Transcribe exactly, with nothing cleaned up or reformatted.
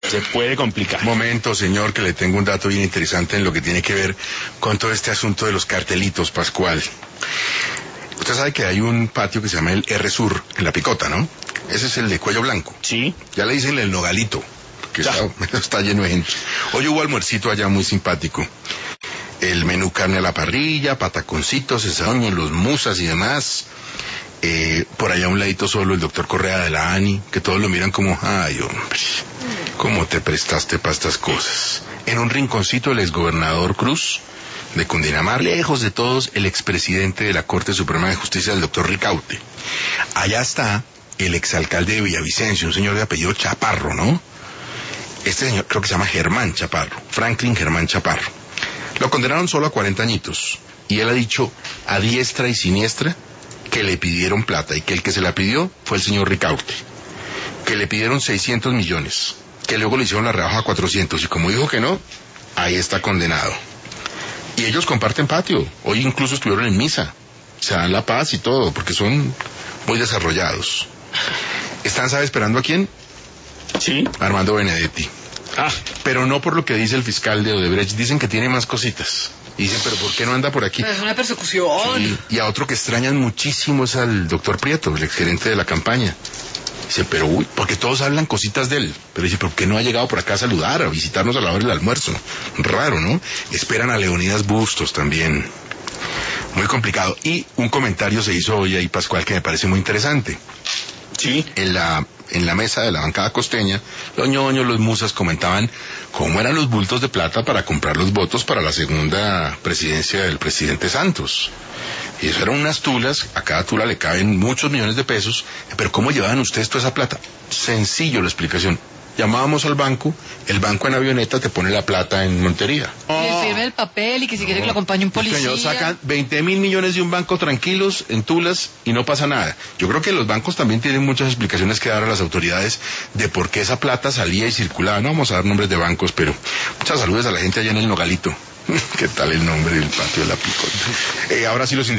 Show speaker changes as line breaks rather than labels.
se puede complicar.
Momento, señor, que le tengo un dato bien interesante en lo que tiene que ver con todo este asunto de los cartelitos, Pascual. Usted sabe que hay un patio que se llama el R Sur, en La Picota, ¿no? Ese es el de cuello blanco.
Sí.
Ya le dicen el Nogalito, que está, está lleno de gente. Hoy hubo almuercito allá muy simpático. El menú carne a la parrilla, pataconcitos, cesaños, los musas y demás. Eh, por allá a un ladito solo el doctor Correa de la ANI, que todos lo miran como, ay hombre, ¿cómo te prestaste para estas cosas? En un rinconcito el exgobernador Cruz, de Cundinamarca, lejos de todos, el expresidente de la Corte Suprema de Justicia, el doctor Ricaurte. Allá está el exalcalde de Villavicencio, un señor de apellido Chaparro, ¿no? Este señor creo que se llama Germán Chaparro, Franklin Germán Chaparro. Lo condenaron solo a cuarenta añitos, y él ha dicho a diestra y siniestra que le pidieron plata, y que el que se la pidió fue el señor Ricaurte, que le pidieron seiscientos millones, que luego le hicieron la rebaja a cuatrocientos, y como dijo que no, ahí está condenado. Y ellos comparten patio, hoy incluso estuvieron en misa, se dan la paz y todo, porque son muy desarrollados. ¿Están, sabe, esperando a quién?
Sí.
Armando Benedetti.
Ah.
Pero no por lo que dice el fiscal de Odebrecht, dicen que tiene más cositas. Y dicen, pero ¿por qué no anda por aquí?
Es una persecución.
Sí, y a otro que extrañan muchísimo es al doctor Prieto, el exgerente de la campaña. Dice, pero uy, porque todos hablan cositas de él. Pero dice, ¿por qué no ha llegado por acá a saludar, a visitarnos a la hora del almuerzo? Raro, ¿no? Esperan a Leonidas Bustos también. Muy complicado. Y un comentario se hizo hoy ahí, Pascual, que me parece muy interesante.
Sí.
En la, en la mesa de la bancada costeña, los ñoños, los musas comentaban cómo eran los bultos de plata para comprar los votos para la segunda presidencia del presidente Santos. Y eso eran unas tulas, a cada tula le caben muchos millones de pesos, pero ¿cómo llevaban ustedes toda esa plata? Sencillo la explicación. Llamábamos al banco, el banco en avioneta te pone la plata en Montería.
Y le firme el papel y que si quiere que lo acompañe un policía.
Señor, sacan veinte mil millones de un banco tranquilos, en tulas, y no pasa nada. Yo creo que los bancos también tienen muchas explicaciones que dar a las autoridades de por qué esa plata salía y circulaba. No vamos a dar nombres de bancos, pero muchas saludos a la gente allá en el Nogalito. ¿Qué tal el nombre del patio de La Picota? Eh, ahora sí los